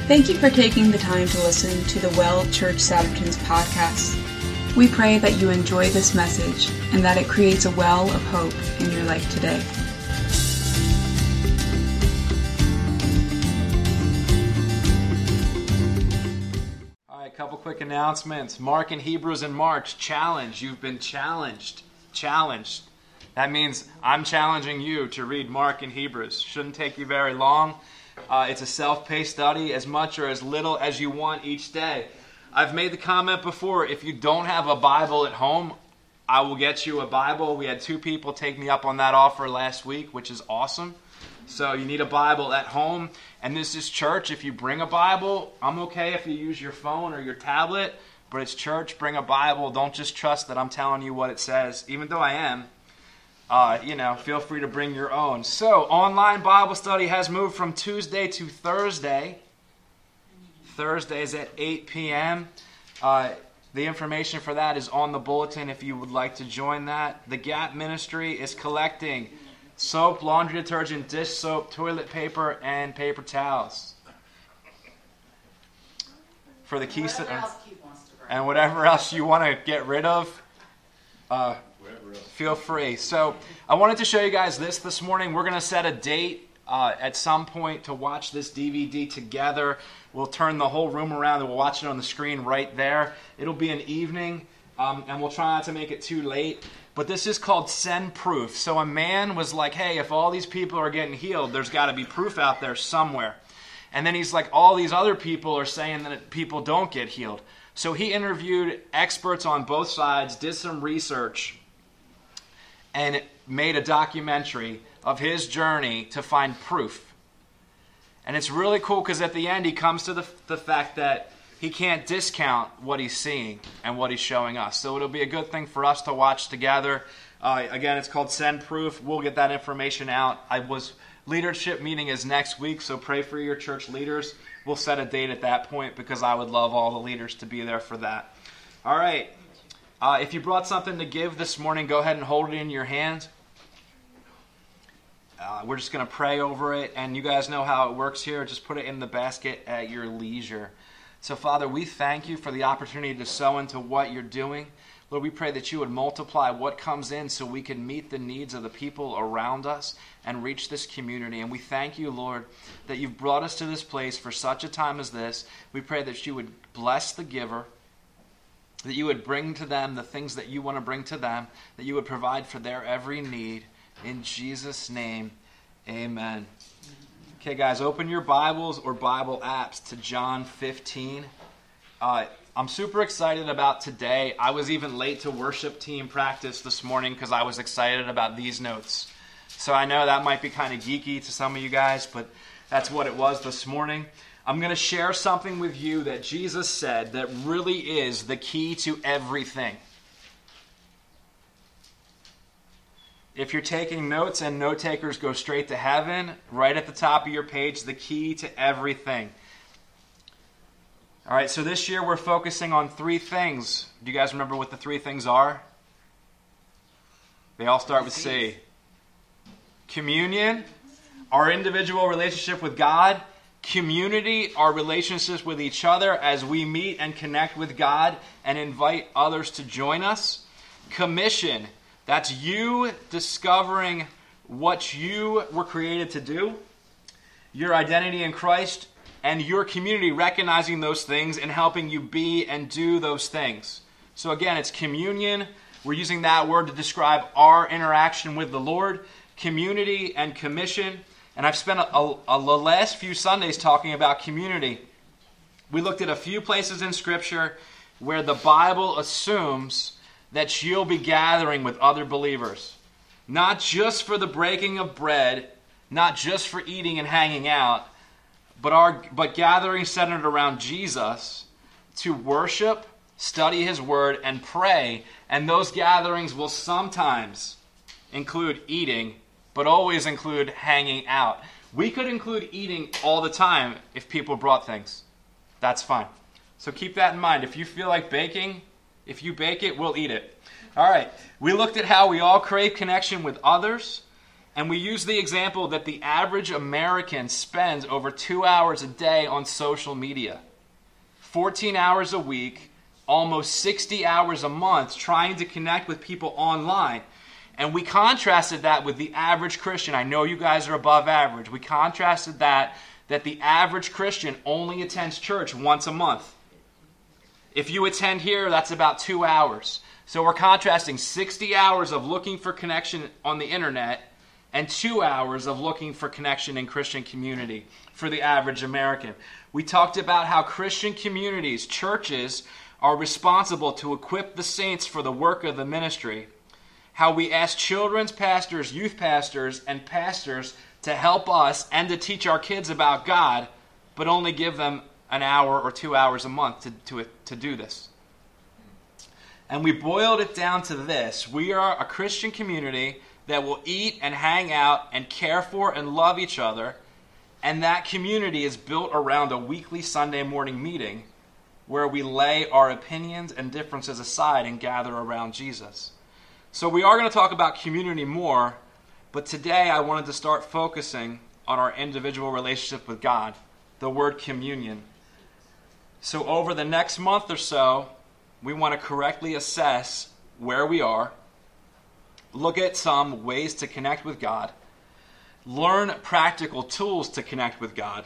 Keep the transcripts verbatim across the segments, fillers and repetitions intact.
Thank you for taking the time to listen to the Well Church Saturdays podcast. We pray that you enjoy this message and that it creates a well of hope in your life today. All right, a couple quick announcements. Mark and Hebrews in March, challenge. You've been challenged. Challenged. That means I'm challenging you to read Mark and Hebrews. Shouldn't take you very long. Uh, it's a self-paced study, as much or as little as you want each day. I've made the comment before, if you don't have a Bible at home, I will get you a Bible. We had two people take me up on that offer last week, which is awesome. So you need a Bible at home. And this is church. If you bring a Bible, I'm okay if you use your phone or your tablet. But it's church. Bring a Bible. Don't just trust that I'm telling you what it says, even though I am. Uh, you know, feel free to bring your own. So, online Bible study has moved from Tuesday to Thursday. Thursdays at eight p.m. Uh, the information for that is on the bulletin if you would like to join that. The Gap Ministry is collecting soap, laundry detergent, dish soap, toilet paper, and paper towels. For the keys to, uh, and whatever else you want to get rid of, uh, feel free. So I wanted to show you guys this this morning. We're going to set a date uh, at some point to watch this D V D together. We'll turn the whole room around and we'll watch it on the screen right there. It'll be an evening, um, and we'll try not to make it too late. But this is called Send Proof. So a man was like, hey, if all these people are getting healed, there's got to be proof out there somewhere. And then he's like, all these other people are saying that people don't get healed. So he interviewed experts on both sides, did some research, and made a documentary of his journey to find proof. And it's really cool because at the end he comes to the, the fact that he can't discount what he's seeing and what he's showing us. So it'll be a good thing for us to watch together. Uh, again, it's called Send Proof. We'll get that information out. I was leadership meeting is next week, so pray for your church leaders. We'll set a date at that point because I would love all the leaders to be there for that. All right. Uh, if you brought something to give this morning, go ahead and hold it in your hand. Uh, we're just going to pray over it, and you guys know how it works here. Just put it in the basket at your leisure. So, Father, we thank you for the opportunity to sow into what you're doing. Lord, we pray that you would multiply what comes in so we can meet the needs of the people around us and reach this community. And we thank you, Lord, that you've brought us to this place for such a time as this. We pray that you would bless the giver, that you would bring to them the things that you want to bring to them, that you would provide for their every need. In Jesus' name, amen. Okay, guys, open your Bibles or Bible apps to John fifteen. Uh, I'm super excited about today. I was even late to worship team practice this morning because I was excited about these notes. So I know that might be kind of geeky to some of you guys, but that's what it was this morning. I'm going to share something with you that Jesus said that really is the key to everything. If you're taking notes and note takers go straight to heaven, right at the top of your page, the key to everything. All right, so this year we're focusing on three things. Do you guys remember what the three things are? They all start with C. Communion, our individual relationship with God. Community, our relationships with each other as we meet and connect with God and invite others to join us. Commission, that's you discovering what you were created to do, your identity in Christ, and your community recognizing those things and helping you be and do those things. So again, it's communion. We're using that word to describe our interaction with the Lord. Community and commission. And I've spent a, a, a, the last few Sundays talking about community. We looked at a few places in Scripture where the Bible assumes that you'll be gathering with other believers. Not just for the breaking of bread, not just for eating and hanging out, but our but gathering centered around Jesus to worship, study His Word, and pray. And those gatherings will sometimes include eating, but always include hanging out. We could include eating all the time if people brought things. That's fine. So keep that in mind. If you feel like baking, if you bake it, we'll eat it. All right. We looked at how we all crave connection with others. And we use the example that the average American spends over two hours a day on social media, fourteen hours a week, almost sixty hours a month trying to connect with people online. And we contrasted that with the average Christian. I know you guys are above average. We contrasted that, that the average Christian only attends church once a month. If you attend here, that's about two hours. So we're contrasting sixty hours of looking for connection on the internet and two hours of looking for connection in Christian community for the average American. We talked about how Christian communities, churches, are responsible to equip the saints for the work of the ministry. How we ask children's pastors, youth pastors, and pastors to help us and to teach our kids about God, but only give them an hour or two hours a month to, to, to do this. And we boiled it down to this. We are a Christian community that will eat and hang out and care for and love each other. And that community is built around a weekly Sunday morning meeting where we lay our opinions and differences aside and gather around Jesus. So we are going to talk about community more, but today I wanted to start focusing on our individual relationship with God, the word communion. So over the next month or so, we want to correctly assess where we are, look at some ways to connect with God, learn practical tools to connect with God,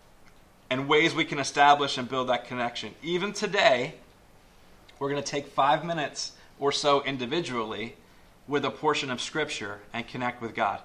and ways we can establish and build that connection. Even today, we're going to take five minutes or so individually with a portion of Scripture and connect with God.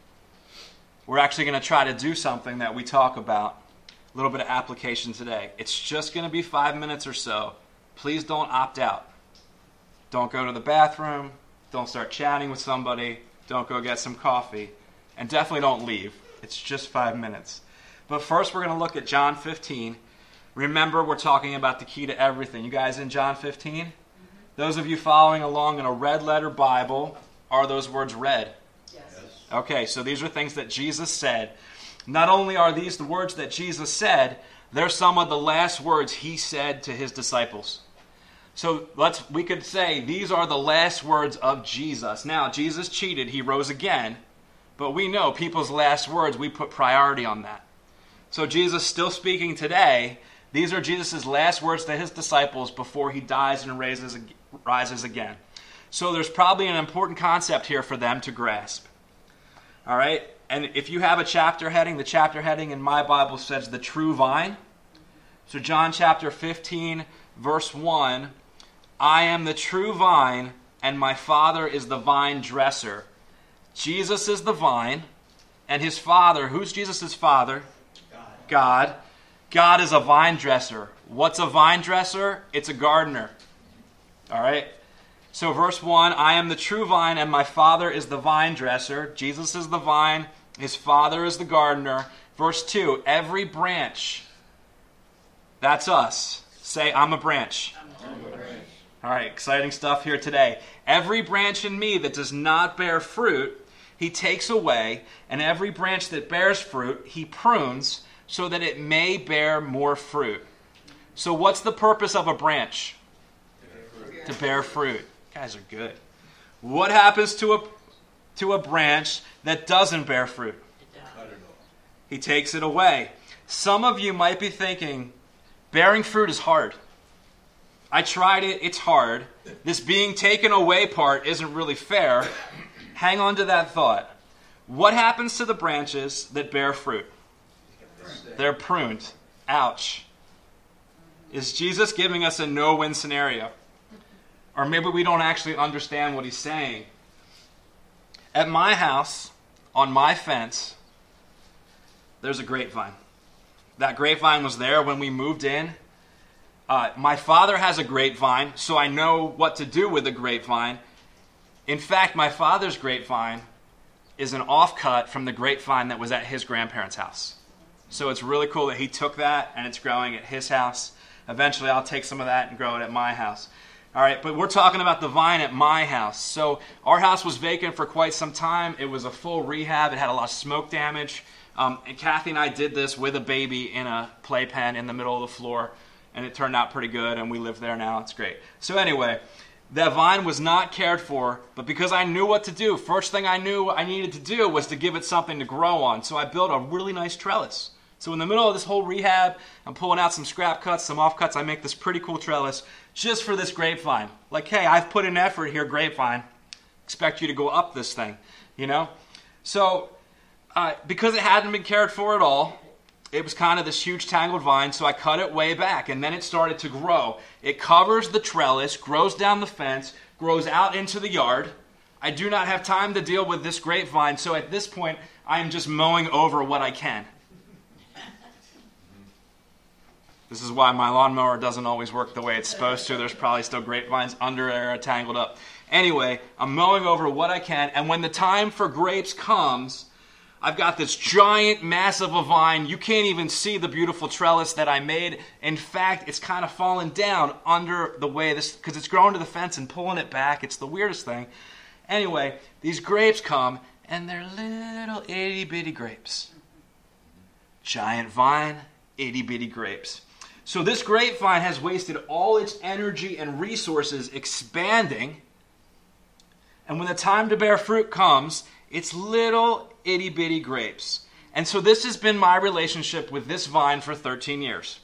We're actually going to try to do something that we talk about, a little bit of application today. It's just going to be five minutes or so. Please don't opt out. Don't go to the bathroom. Don't start chatting with somebody. Don't go get some coffee. And definitely don't leave. It's just five minutes. But first we're going to look at John fifteen. Remember, we're talking about the key to everything. You guys in John fifteen? Mm-hmm. Those of you following along in a red letter Bible, are those words red? Yes. Okay, so these are things that Jesus said. Not only are these the words that Jesus said, they're some of the last words he said to his disciples. So let's we could say these are the last words of Jesus. Now, Jesus cheated. He rose again. But we know people's last words, we put priority on that. So Jesus still speaking today. These are Jesus' last words to his disciples before he dies and raises, rises again. So there's probably an important concept here for them to grasp. All right? And if you have a chapter heading, the chapter heading in my Bible says the true vine. So John chapter fifteen, verse one, I am the true vine, and my Father is the vine dresser. Jesus is the vine, and his Father, who's Jesus' Father? God. God. God is a vine dresser. What's a vine dresser? It's a gardener. All right? So verse one, I am the true vine, and my Father is the vine dresser. Jesus is the vine, his Father is the gardener. Verse two, every branch, that's us. Say, I'm a branch. I'm a branch. All right, exciting stuff here today. Every branch in me that does not bear fruit, he takes away, and every branch that bears fruit, he prunes, so that it may bear more fruit. So what's the purpose of a branch? To bear fruit. To bear fruit. You guys are good. What happens to a to a branch that doesn't bear fruit? He takes it away. Some of you might be thinking, bearing fruit is hard. I tried it, it's hard. This being taken away part isn't really fair. Hang on to that thought. What happens to the branches that bear fruit? They're pruned. Ouch. Is Jesus giving us a no-win scenario? Or maybe we don't actually understand what he's saying. At my house, on my fence, there's a grapevine. That grapevine was there when we moved in. Uh, my father has a grapevine, so I know what to do with the grapevine. In fact, my father's grapevine is an offcut from the grapevine that was at his grandparents' house. So it's really cool that he took that and it's growing at his house. Eventually I'll take some of that and grow it at my house. All right, but we're talking about the vine at my house. So our house was vacant for quite some time. It was a full rehab. It had a lot of smoke damage. Um, and Kathy and I did this with a baby in a playpen in the middle of the floor. And it turned out pretty good, and we live there now. It's great. So anyway, That vine was not cared for, but because I knew what to do, first thing I knew I needed to do was to give it something to grow on. So I built a really nice trellis. So in the middle of this whole rehab, I'm pulling out some scrap cuts, some offcuts. I make this pretty cool trellis just for this grapevine. Like, hey, I've put in effort here, grapevine. Expect you to go up this thing, you know? So uh, because it hadn't been cared for at all, it was kind of this huge tangled vine, so I cut it way back, and then it started to grow. It covers the trellis, grows down the fence, grows out into the yard. I do not have time to deal with this grapevine, so at this point, I am just mowing over what I can. This is why my lawnmower doesn't always work the way it's supposed to. There's probably still grapevines under there tangled up. Anyway, I'm mowing over what I can, and when the time for grapes comes, I've got this giant, massive a vine. You can't even see the beautiful trellis that I made. In fact, it's kind of fallen down under the way this, because it's growing to the fence and pulling it back. It's the weirdest thing. Anyway, these grapes come, and they're little itty-bitty grapes. Giant vine, itty-bitty grapes. So this grapevine has wasted all its energy and resources expanding. And when the time to bear fruit comes, it's little itty-bitty grapes. And so this has been my relationship with this vine for thirteen years.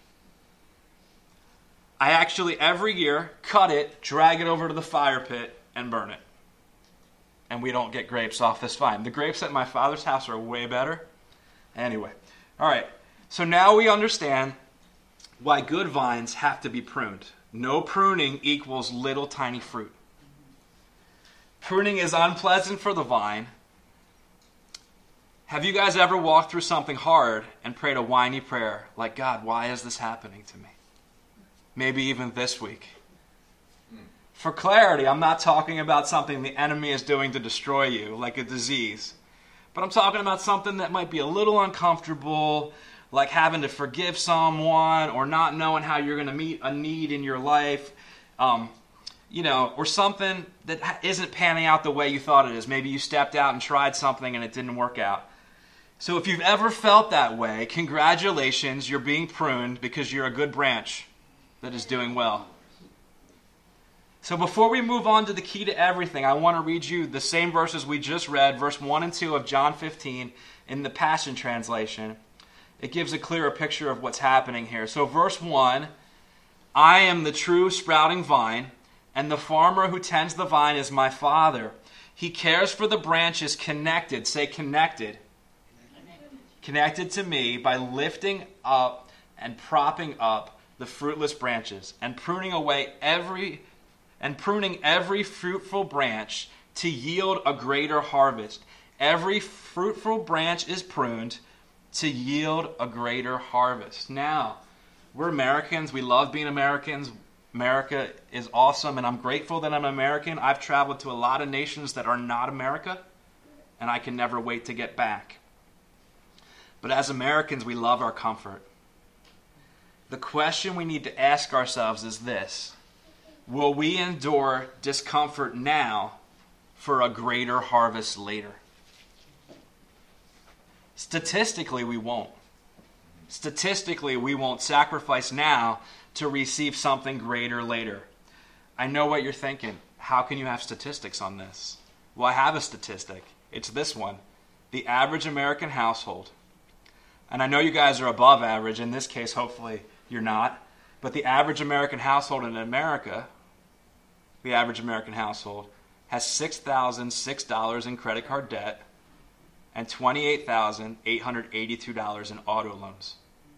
I actually, every year, cut it, drag it over to the fire pit, and burn it. And we don't get grapes off this vine. The grapes at my father's house are way better. Anyway, all right. So now we understand why good vines have to be pruned. No pruning equals little tiny fruit. Pruning is unpleasant for the vine. Have you guys ever walked through something hard and prayed a whiny prayer like, God, why is this happening to me? Maybe even this week. For clarity, I'm not talking about something the enemy is doing to destroy you, like a disease. But I'm talking about something that might be a little uncomfortable, like having to forgive someone or not knowing how you're going to meet a need in your life, um, you know, or something that isn't panning out the way you thought it is. Maybe you stepped out and tried something and it didn't work out. So if you've ever felt that way, congratulations, you're being pruned because you're a good branch that is doing well. So before we move on to the key to everything, I want to read you the same verses we just read, verse one and two of John fifteen in the Passion Translation. It gives a clearer picture of what's happening here. So verse one, I am the true sprouting vine, and the farmer who tends the vine is my Father. He cares for the branches connected, say connected, connected to me by lifting up and propping up the fruitless branches and pruning away every and pruning every fruitful branch to yield a greater harvest. Every fruitful branch is pruned to yield a greater harvest. Now, we're Americans. We love being Americans. America is awesome, and I'm grateful that I'm American. I've traveled to a lot of nations that are not America, and I can never wait to get back. But as Americans, we love our comfort. The question we need to ask ourselves is this: will we endure discomfort now for a greater harvest later? Statistically, we won't. Statistically, we won't sacrifice now to receive something greater later. I know what you're thinking. How can you have statistics on this? Well, I have a statistic. It's this one. The average American household. And I know you guys are above average. In this case, hopefully you're not. But the average American household in America, the average American household, has six thousand six dollars in credit card debt and twenty-eight thousand eight hundred eighty-two dollars in auto loans.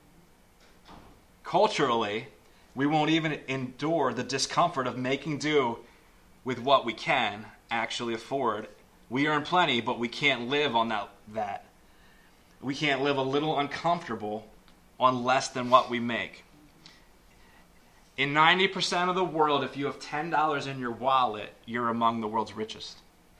Culturally, we won't even endure the discomfort of making do with what we can actually afford. We earn plenty, but we can't live on that. that. We can't live a little uncomfortable on less than what we make. In ninety percent of the world, if you have ten dollars in your wallet, you're among the world's richest.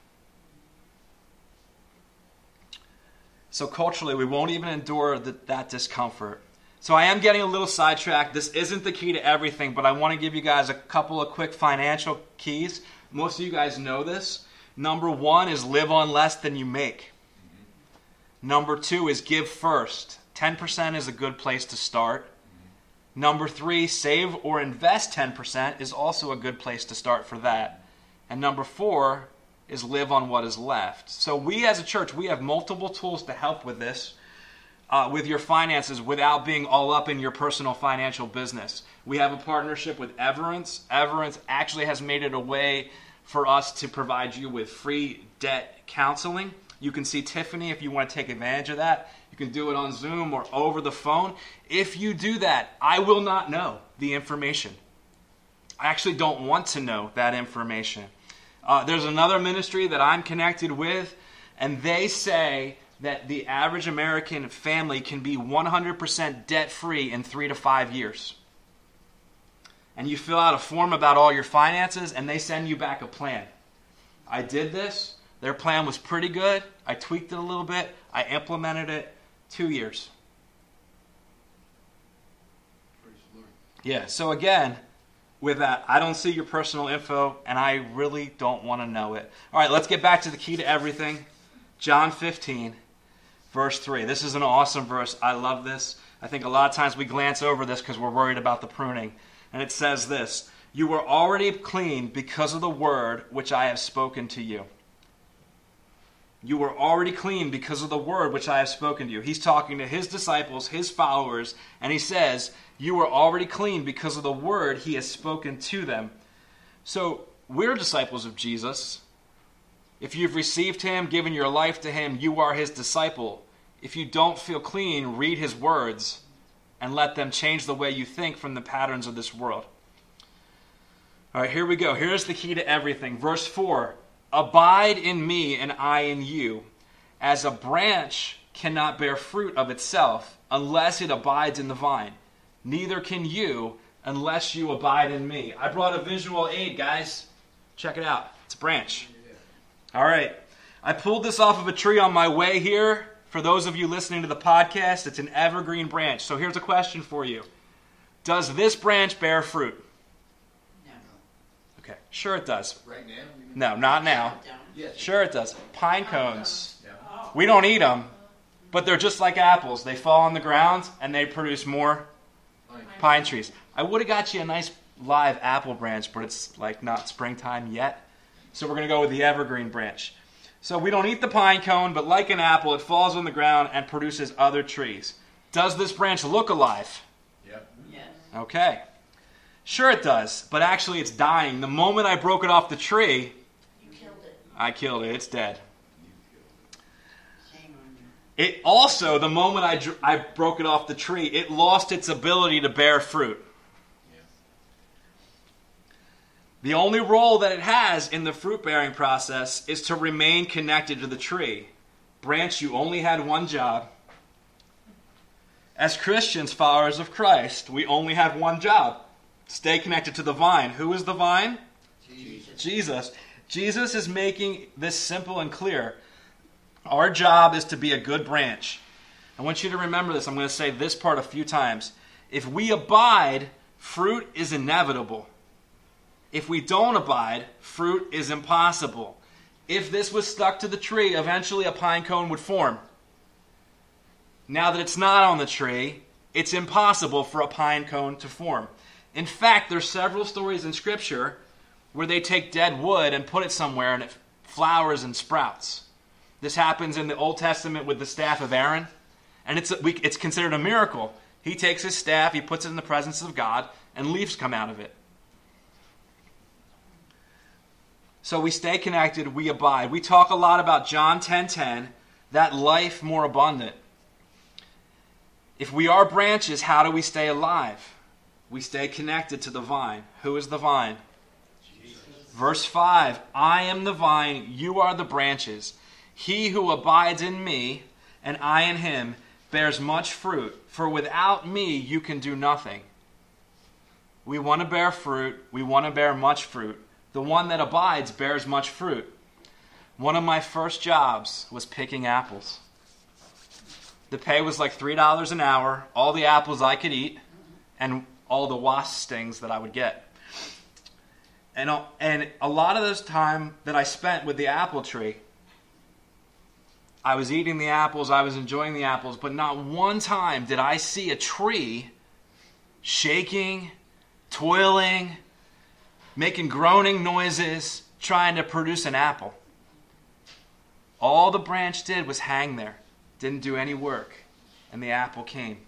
So culturally, we won't even endure the, that discomfort. So I am getting a little sidetracked. This isn't the key to everything, but I want to give you guys a couple of quick financial keys. Most of you guys know this. Number one is live on less than you make. Number two is give first. ten percent is a good place to start. Number three, save or invest ten percent is also a good place to start for that. And number four is live on what is left. So we as a church, we have multiple tools to help with this, uh, with your finances without being all up in your personal financial business. We have a partnership with Everence. Everence actually has made it a way for us to provide you with free debt counseling. You can see Tiffany if you want to take advantage of that. You can do it on Zoom or over the phone. If you do that, I will not know the information. I actually don't want to know that information. Uh, there's another ministry that I'm connected with, and they say that the average American family can be one hundred percent debt-free in three to five years. And you fill out a form about all your finances, and they send you back a plan. I did this. Their plan was pretty good. I tweaked it a little bit. I implemented it. Two years. Yeah, so again, with that, I don't see your personal info, and I really don't want to know it. All right, let's get back to the key to everything. John fifteen, verse three. This is an awesome verse. I love this. I think a lot of times we glance over this because we're worried about the pruning. And it says this, "You were already clean because of the word which I have spoken to you." You were already clean because of the word which I have spoken to you. He's talking to his disciples, his followers, and he says, you were already clean because of the word he has spoken to them. So we're disciples of Jesus. If you've received him, given your life to him, you are his disciple. If you don't feel clean, read his words and let them change the way you think from the patterns of this world. All right, here we go. Here's the key to everything. Verse four. Abide in me and I in you, as a branch cannot bear fruit of itself unless it abides in the vine. Neither can you unless you abide in me. I brought a visual aid, guys. Check it out. It's a branch. All right. I pulled this off of a tree on my way here. For those of you listening to the podcast, it's an evergreen branch. So here's a question for you. Does this branch bear fruit? Okay, sure it does. Right now? No, not now. Yes. Sure it does. Pine cones. We don't eat them, but they're just like apples. They fall on the ground and they produce more pine trees. I would have got you a nice live apple branch, but it's like not springtime yet. So we're going to go with the evergreen branch. So we don't eat the pine cone, but like an apple, it falls on the ground and produces other trees. Does this branch look alive? Yep. Yes. Okay. Sure it does, but actually it's dying. The moment I broke it off the tree, You killed it. I killed it. It's dead. Shame on you. It also, the moment I, dr- I broke it off the tree, it lost its ability to bear fruit. Yeah. The only role that it has in the fruit-bearing process is to remain connected to the tree. Branch, you only had one job. As Christians, followers of Christ, we only have one job. Stay connected to the vine. Who is the vine? Jesus. Jesus. Jesus is making this simple and clear. Our job is to be a good branch. I want you to remember this. I'm going to say this part a few times. If we abide, fruit is inevitable. If we don't abide, fruit is impossible. If this was stuck to the tree, eventually a pine cone would form. Now that it's not on the tree, it's impossible for a pine cone to form. In fact, there's several stories in Scripture where they take dead wood and put it somewhere and it flowers and sprouts. This happens in the Old Testament with the staff of Aaron, and it's, we, it's considered a miracle. He takes his staff, he puts it in the presence of God, and leaves come out of it. So we stay connected, we abide. We talk a lot about John ten ten, that life more abundant. If we are branches, how do we stay alive? We stay connected to the vine. Who is the vine? Jesus. Verse five, I am the vine, you are the branches. He who abides in me, and I in him, bears much fruit. For without me, you can do nothing. We want to bear fruit. We want to bear much fruit. The one that abides bears much fruit. One of my first jobs was picking apples. The pay was like three dollars an hour, all the apples I could eat, and all the wasp stings that I would get. And, and a lot of this time that I spent with the apple tree, I was eating the apples, I was enjoying the apples, but not one time did I see a tree shaking, toiling, making groaning noises, trying to produce an apple. All the branch did was hang there, didn't do any work, and the apple came.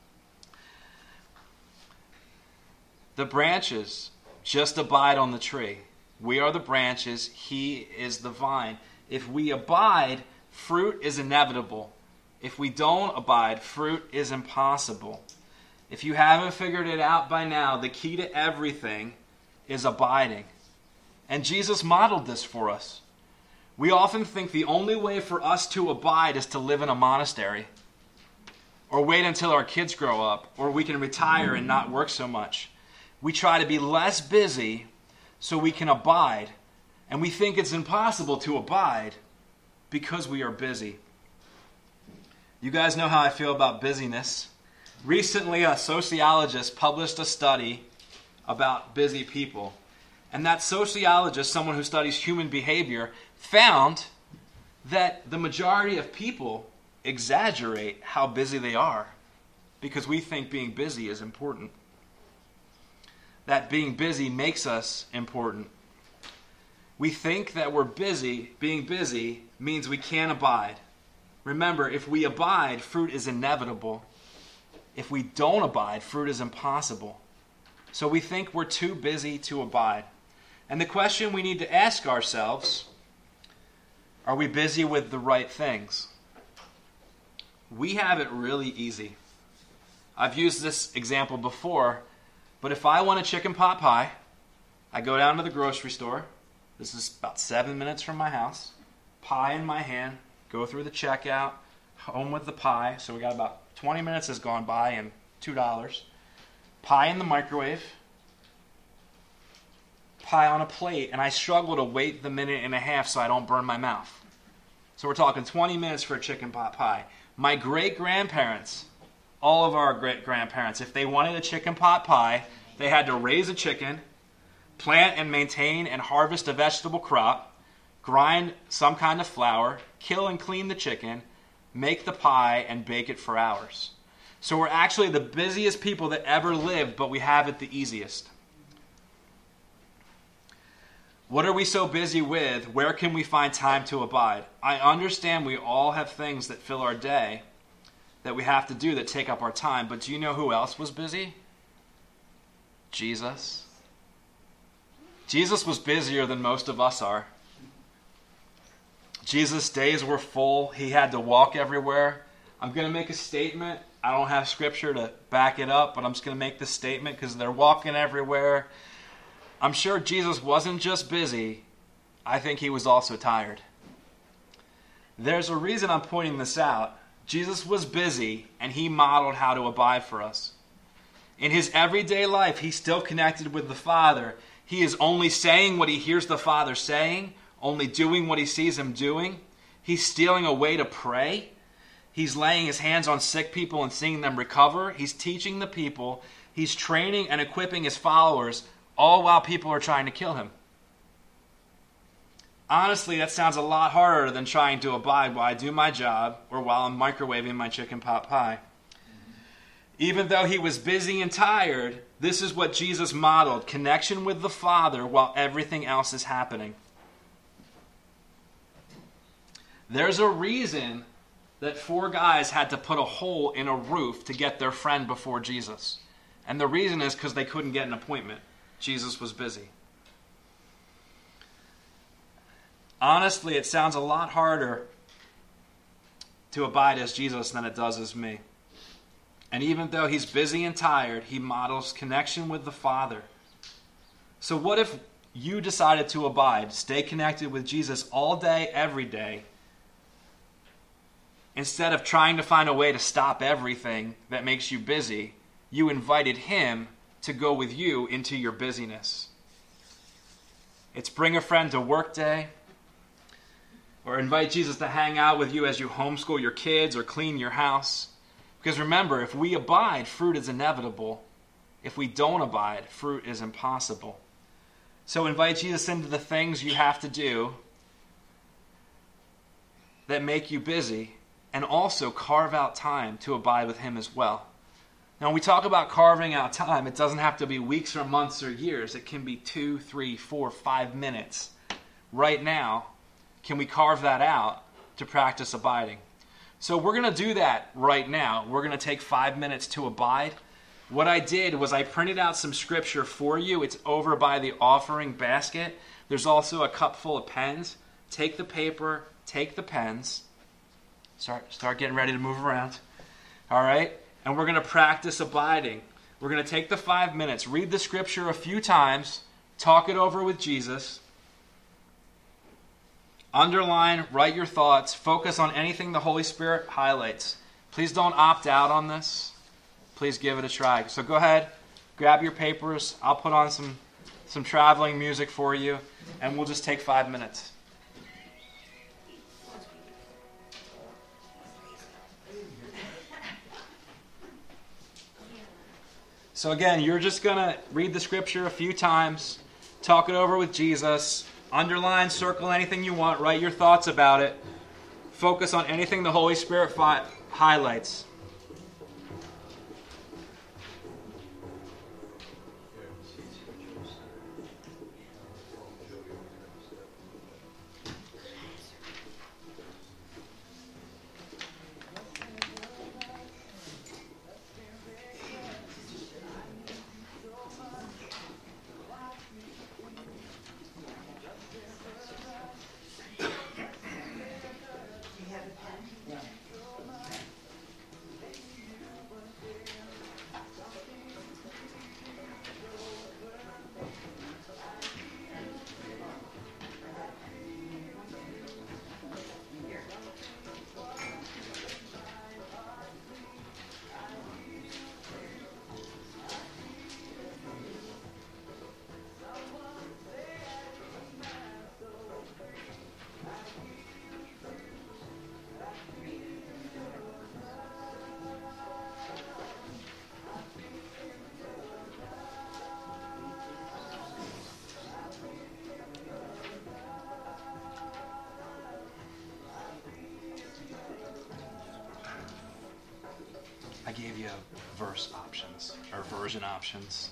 The branches just abide on the tree. We are the branches, he is the vine. If we abide, fruit is inevitable. If we don't abide, fruit is impossible. If you haven't figured it out by now, the key to everything is abiding. And Jesus modeled this for us. We often think the only way for us to abide is to live in a monastery, or wait until our kids grow up, or we can retire and not work so much. We try to be less busy so we can abide, and we think it's impossible to abide because we are busy. You guys know how I feel about busyness. Recently, a sociologist published a study about busy people. And that sociologist, someone who studies human behavior, found that the majority of people exaggerate how busy they are because we think being busy is important. That being busy makes us important. We think that we're busy, being busy means we can't abide. Remember, if we abide, fruit is inevitable. If we don't abide, fruit is impossible. So we think we're too busy to abide. And the question we need to ask ourselves, are we busy with the right things? We have it really easy. I've used this example before, but if I want a chicken pot pie, I go down to the grocery store. This is about seven minutes from my house. Pie in my hand, go through the checkout, home with the pie. So we got about twenty minutes has gone by and two dollars. Pie in the microwave. Pie on a plate, and I struggle to wait the minute and a half so I don't burn my mouth. So we're talking twenty minutes for a chicken pot pie. My great-grandparents, all of our great-grandparents, if they wanted a chicken pot pie, they had to raise a chicken, plant and maintain and harvest a vegetable crop, grind some kind of flour, kill and clean the chicken, make the pie, and bake it for hours. So we're actually the busiest people that ever lived, but we have it the easiest. What are we so busy with? Where can we find time to abide? I understand we all have things that fill our day that we have to do that take up our time, but do you know who else was busy? Jesus. Jesus was busier than most of us are. Jesus' days were full. He had to walk everywhere. I'm going to make a statement. I don't have scripture to back it up, but I'm just going to make this statement because they're walking everywhere. I'm sure Jesus wasn't just busy. I think he was also tired. There's a reason I'm pointing this out. Jesus was busy, and he modeled how to abide for us. In his everyday life, he's still connected with the Father. He is only saying what he hears the Father saying, only doing what he sees him doing. He's stealing away to pray. He's laying his hands on sick people and seeing them recover. He's teaching the people. He's training and equipping his followers, all while people are trying to kill him. Honestly, that sounds a lot harder than trying to abide while I do my job or while I'm microwaving my chicken pot pie. Even though he was busy and tired, this is what Jesus modeled: connection with the Father while everything else is happening. There's a reason that four guys had to put a hole in a roof to get their friend before Jesus. And the reason is because they couldn't get an appointment. Jesus was busy. Honestly, it sounds a lot harder to abide as Jesus than it does as me. And even though he's busy and tired, he models connection with the Father. So what if you decided to abide, stay connected with Jesus all day, every day, instead of trying to find a way to stop everything that makes you busy? You invited him to go with you into your busyness. It's bring a friend to work day, or invite Jesus to hang out with you as you homeschool your kids or clean your house. Because remember, if we abide, fruit is inevitable. If we don't abide, fruit is impossible. So invite Jesus into the things you have to do that make you busy, and also carve out time to abide with him as well. Now, when we talk about carving out time, it doesn't have to be weeks or months or years. It can be two, three, four, five minutes. Right now, can we carve that out to practice abiding? So we're going to do that right now. We're going to take five minutes to abide. What I did was I printed out some scripture for you. It's over by the offering basket. There's also a cup full of pens. Take the paper, take the pens. Start, start getting ready to move around. All right? And we're going to practice abiding. We're going to take the five minutes, read the scripture a few times, talk it over with Jesus, underline, write your thoughts, focus on anything the Holy Spirit highlights. Please don't opt out on this. Please give it a try. So go ahead, grab your papers. I'll put on some, some traveling music for you, and we'll just take five minutes. So again, you're just going to read the scripture a few times, talk it over with Jesus, underline, circle anything you want, write your thoughts about it, focus on anything the Holy Spirit fi- highlights. I gave you verse options, or version options.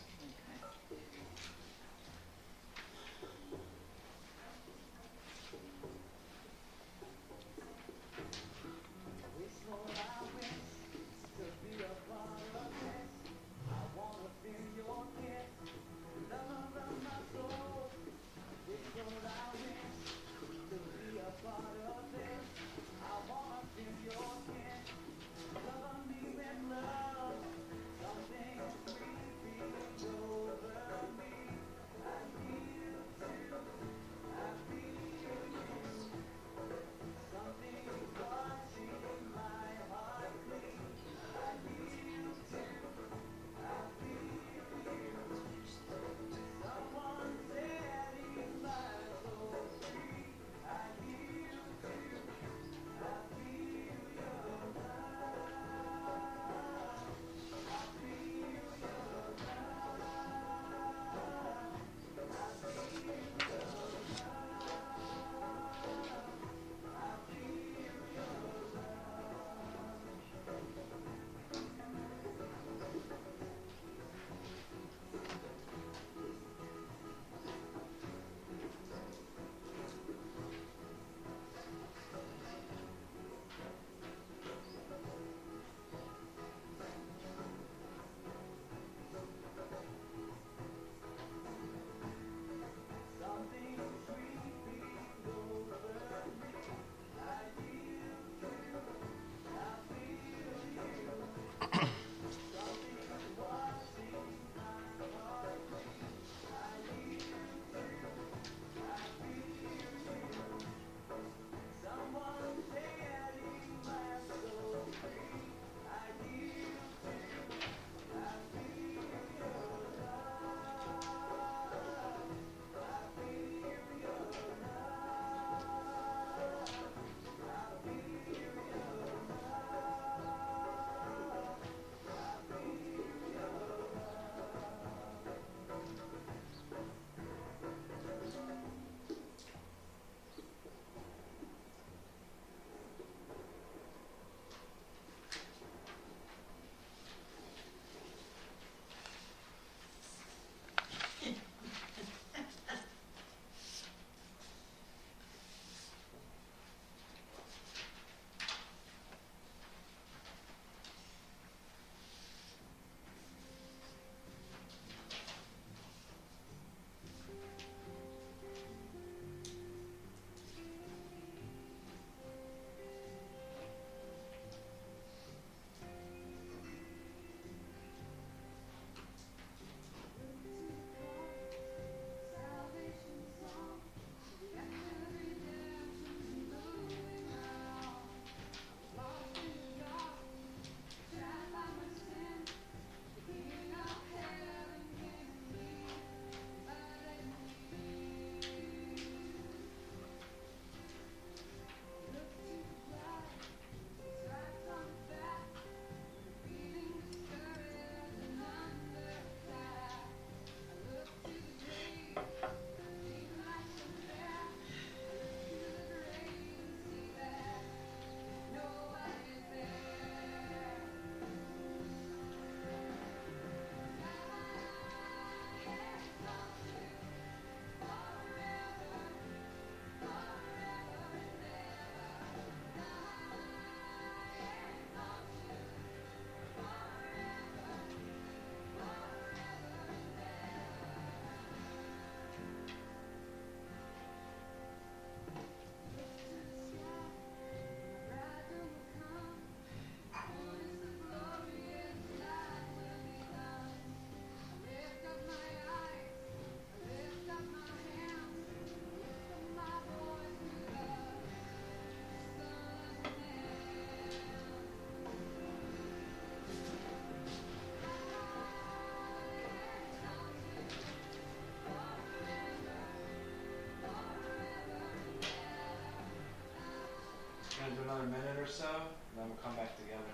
going to do another minute or so, and then we'll come back together.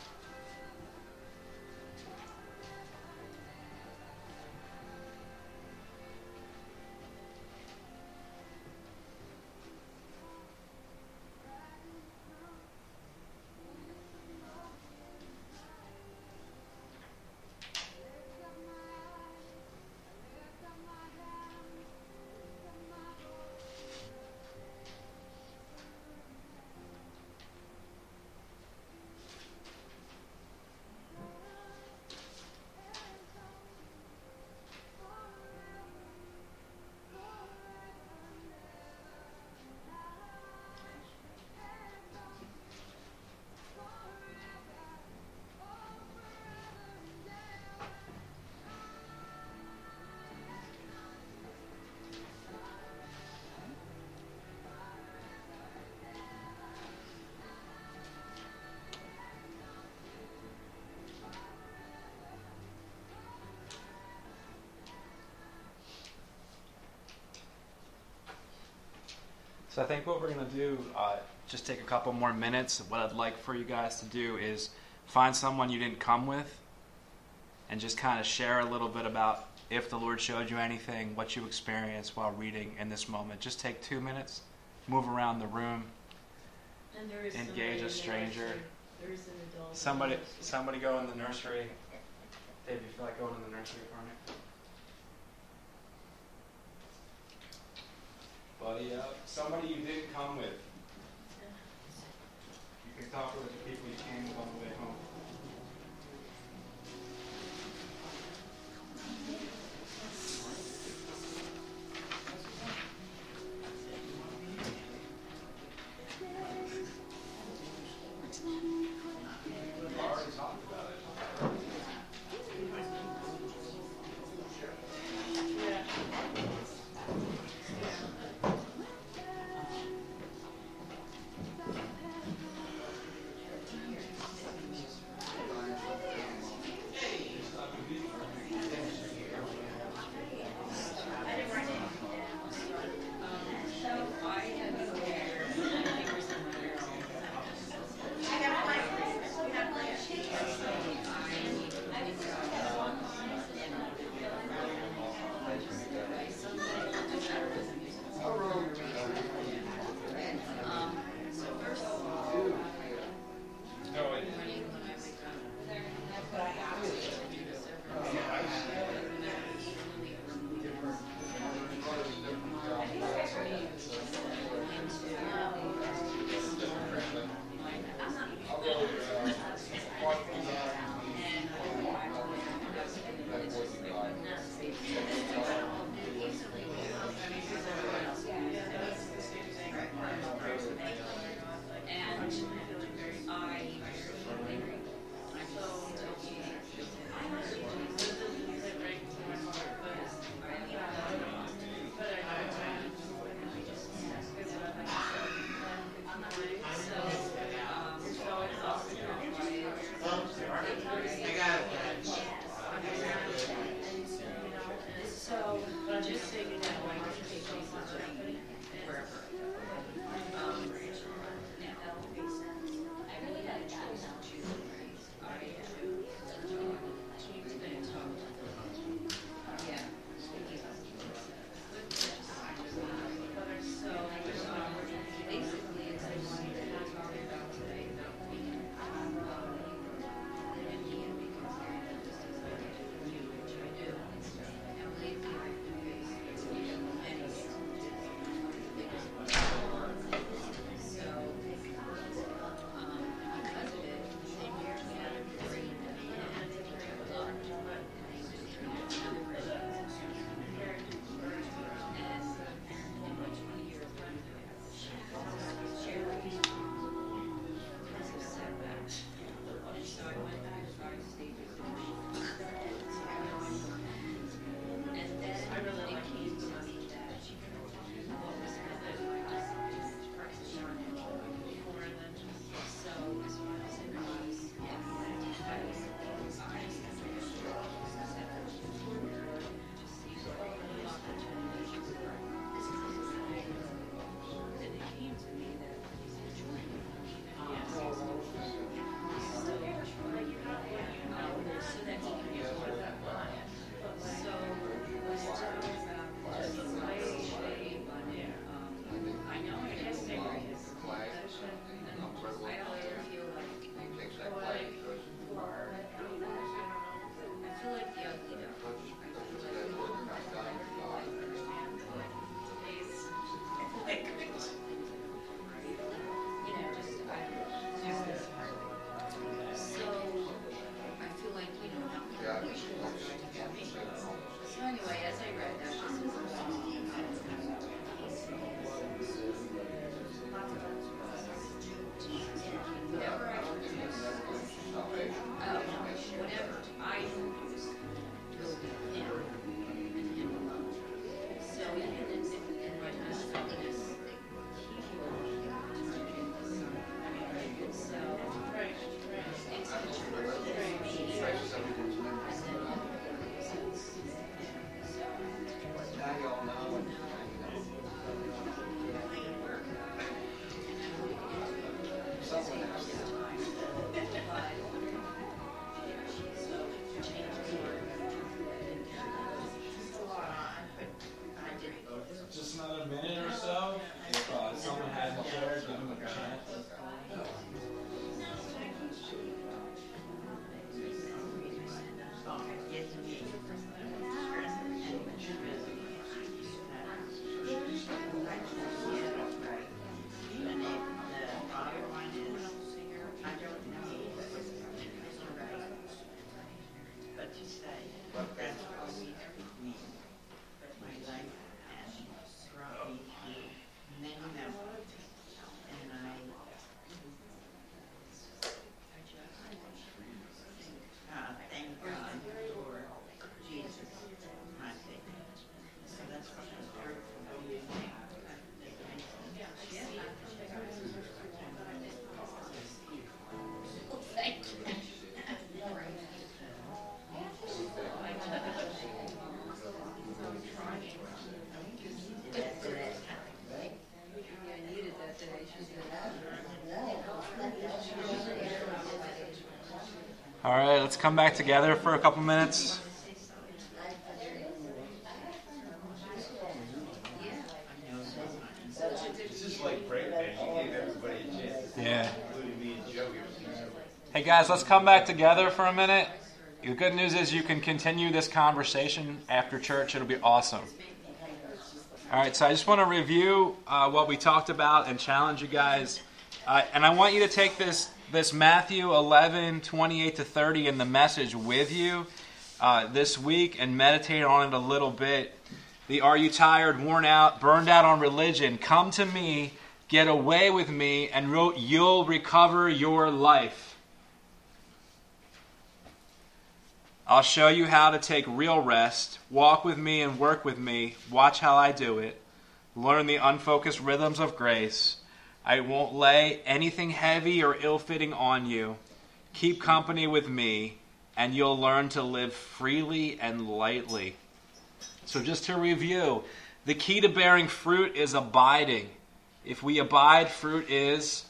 So I think what we're going to do, uh, just take a couple more minutes. What I'd like for you guys to do is find someone you didn't come with and just kind of share a little bit about if the Lord showed you anything, what you experienced while reading in this moment. Just take two minutes, move around the room, And there is engage a stranger. There is an adult. Somebody, somebody go in the nursery. Dave, you feel like going in the nursery for me? Buddy up. Somebody you didn't come with. You can talk with the people you came with on the way home. We've already talked about it. Yeah. All right, let's come back together for a couple minutes. This is like break, man. You gave everybody a chance. Yeah. Including me and Joe here. Hey guys, let's come back together for a minute. The good news is you can continue this conversation after church. It'll be awesome. All right, so I just want to review uh, what we talked about and challenge you guys. Uh, and I want you to take this this Matthew eleven, twenty-eight to thirty in the Message with you uh, this week and meditate on it a little bit. The "Are you tired, worn out, burned out on religion? Come to me, get away with me, and you'll recover your life. I'll show you how to take real rest. Walk with me and work with me. Watch how I do it. Learn the unfocused rhythms of grace. I won't lay anything heavy or ill-fitting on you. Keep company with me, and you'll learn to live freely and lightly." So just to review, the key to bearing fruit is abiding. If we abide, fruit is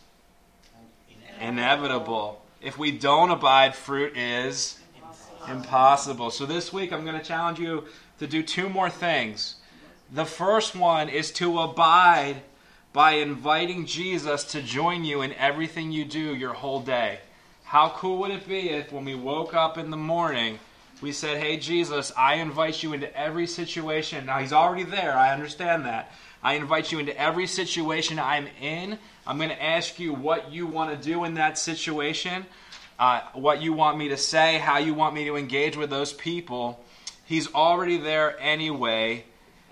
inevitable. If we don't abide, fruit is impossible. So this week I'm going to challenge you to do two more things. The first one is to abide by inviting Jesus to join you in everything you do your whole day. How cool would it be if when we woke up in the morning, we said, "Hey Jesus, I invite you into every situation." Now He's already there, I understand that. I invite you into every situation I'm in. I'm going to ask you what you want to do in that situation. Uh, what you want me to say, how you want me to engage with those people. He's already there anyway.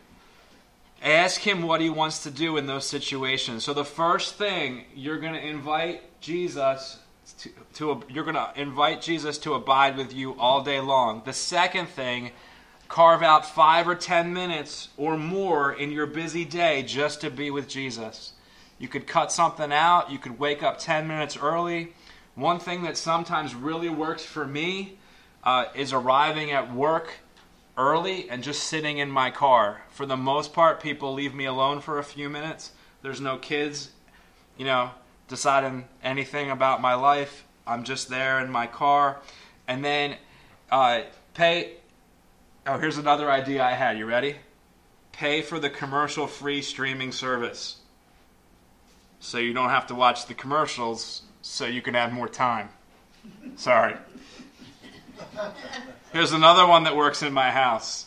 Ask Him what He wants to do in those situations. So the first thing, you're going to invite Jesus to, to you're going to invite Jesus to abide with you all day long. The second thing, carve out five or ten minutes or more in your busy day just to be with Jesus. You could cut something out. You could wake up ten minutes early. One thing that sometimes really works for me uh, is arriving at work early and just sitting in my car. For the most part, people leave me alone for a few minutes. There's no kids, you know, deciding anything about my life. I'm just there in my car. And then uh, pay... Oh, here's another idea I had. You ready? Pay for the commercial-free streaming service, so you don't have to watch the commercials, so you can have more time. Sorry. Here's another one that works in my house.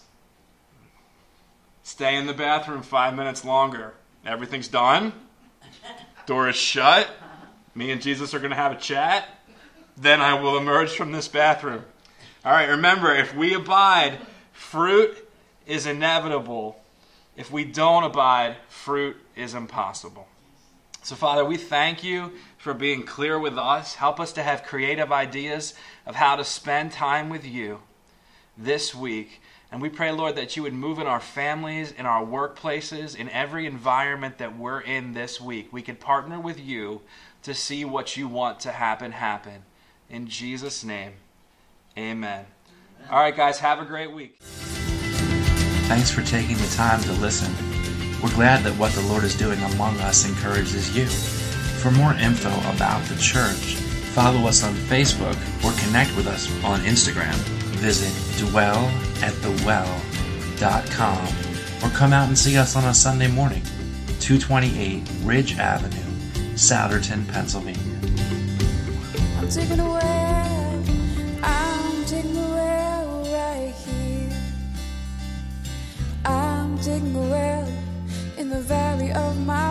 Stay in the bathroom five minutes longer. Everything's done. Door is shut. Me and Jesus are going to have a chat. Then I will emerge from this bathroom. All right, remember, if we abide, fruit is inevitable. If we don't abide, fruit is impossible. So, Father, we thank you for being clear with us. Help us to have creative ideas of how to spend time with you this week. And we pray, Lord, that you would move in our families, in our workplaces, in every environment that we're in this week. We could partner with you to see what you want to happen, happen. In Jesus' name, amen. All right, guys, have a great week. Thanks for taking the time to listen. We're glad that what the Lord is doing among us encourages you. For more info about the church, follow us on Facebook or connect with us on Instagram. Visit dwell at the well dot com or come out and see us on a Sunday morning, two twenty-eight Ridge Avenue, Souderton, Pennsylvania. I'm taking a well, I'm taking a well right here. I'm taking a well in the valley of my